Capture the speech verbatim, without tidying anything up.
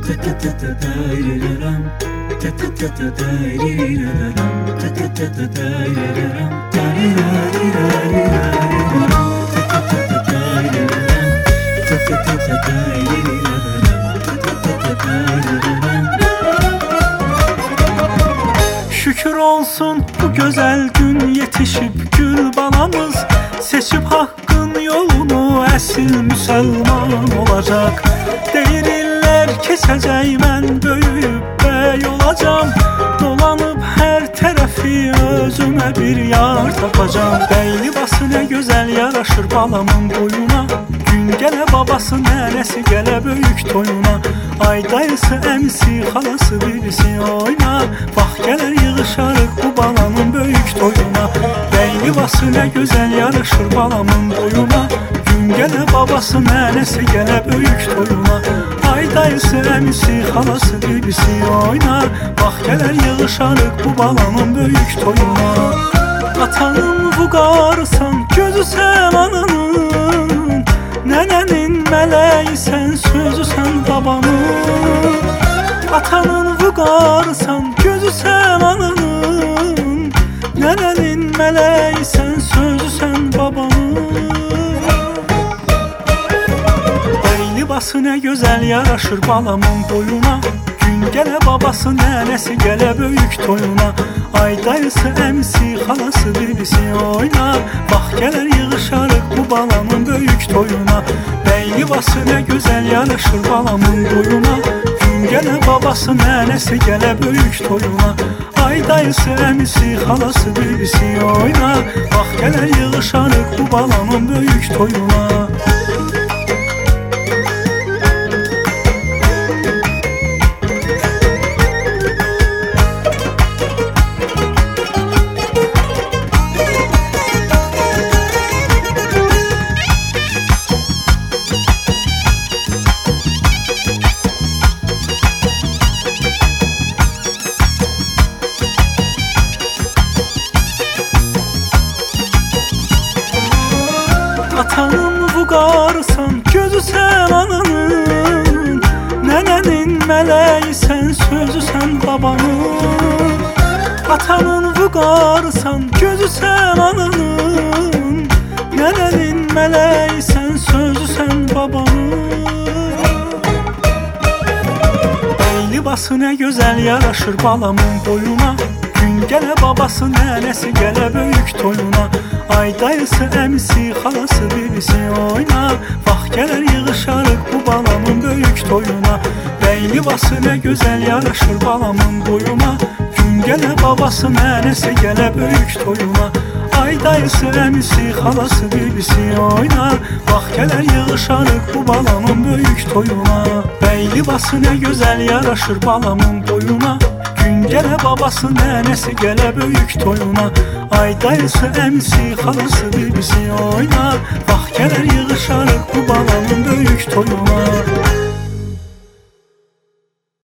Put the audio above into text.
Şükür olsun bu güzel gün yetişip gül balamız, seçip hakkın yolunu esil Müslüman olacak. Değiriller kesecek, ben böyüyüp bey olacağım. Dolanıp her tarafı özüme bir yar tapacağım. Bey libası ne güzel yaraşır balamın boyuna, gün gele babası nenesi gele büyük toyuna. Ay dayısı emsi halası birisi oyna, bak gelir yığışarık bu balanın büyük toyuna. Bey libası ne güzel yaraşır balamın boyuna, gün gele babası nenesi gele büyük toyuna. Ay dayısı emsi halası birisi oyna, bak gelir yığışarık bu balanın büyük toyuna. Atanın vugarsan gözü sen ananın, nenenin meleği sen sözü sen babanın. Atanın vugarsan gözü sen ananın, nenenin meleği sen sözü sen babanın. Bey libası ne güzel yaraşır balamın boyuna, gün gele babası nenesi gele büyük toyuna. Ay dayısı emsi halası birisi oyna, bak gelir yığışarık bu balamın büyük toyuna. Bey libası ne güzel yaraşır balamın boyuna, gün gele babası nenesi gele büyük toyuna. Ay dayısı emsi halası birisi oyna, bak gelir yığışarık bu balamın büyük toyuna. Atanın vugarsan gözü sen ananın, nenenin meleği sen sözü sen babanın. Atanın vugarsan gözü sen ananın, nenenin meleği sen sözü sen babanın. Bey libası ne güzel yaraşır balamın boyuna, gün gele babası nenesi gele büyük toyuna. Ay dayısı emsi halası birisi oyna, bak gelir yığışarık bu balamın büyük toyuna. Bey libası ne güzel yaraşır balamın boyuna, gün gele babası nenesi gele büyük toyuna. Ay dayısı emsi halası birisi oyna, bak gelir yığışarık bu balamın büyük toyuna. Bey libası ne güzel yaraşır balamın boyuna, gün gele babası nenesi gele büyük toyuna. Ay dayısı emsi halası birisi oyna, bak gelir yığışarık bu balanın büyük toyuna.